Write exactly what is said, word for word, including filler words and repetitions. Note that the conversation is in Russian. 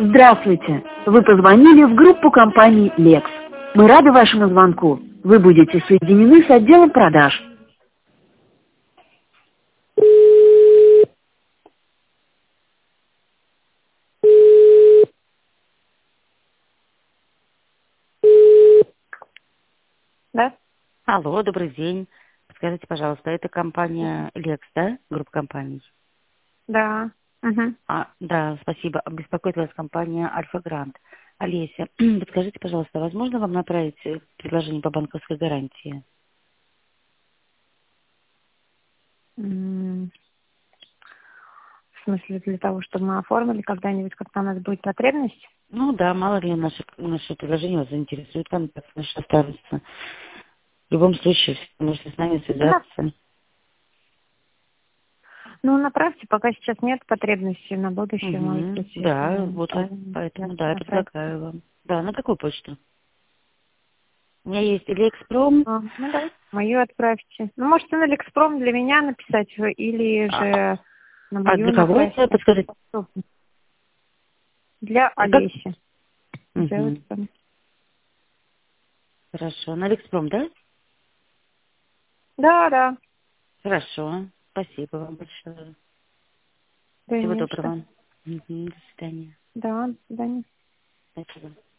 Здравствуйте! Вы позвонили в группу компании «Лекс». Мы рады вашему звонку. Вы будете соединены с отделом продаж. Да? Алло, добрый день. Скажите, пожалуйста, это компания Лекс, да? Группа компаний. Да. Угу. А, да, спасибо. Беспокоит вас компания Альфа Грант. Олеся, подскажите, пожалуйста, возможно вам направить э, предложение по банковской гарантии? М, В смысле, для того, чтобы мы оформили когда-нибудь, когда у нас будет потребность? Ну да, мало ли наше, наше предложение вас заинтересует, там так наш останется. В любом случае, вы можете с нами Ну, на- связаться. ну, направьте, пока сейчас нет потребности, на будущее, может Угу, быть, если да, мы вот, вот правильно поэтому, да, я направите. предлагаю вам. Да, на какую почту? У меня есть или Экспром, А, ну, давайте мою отправьте. Ну, можете на Лекспром для меня написать, вы, или а, же на а мою для кого это? направьте. Подскажите. Для Как? Олеси. Угу. Золотко. Хорошо. На Викспром, да? Да, да. Хорошо. Спасибо вам большое. Да Всего не что. доброго. Мгм. До свидания. Да, да. Спасибо.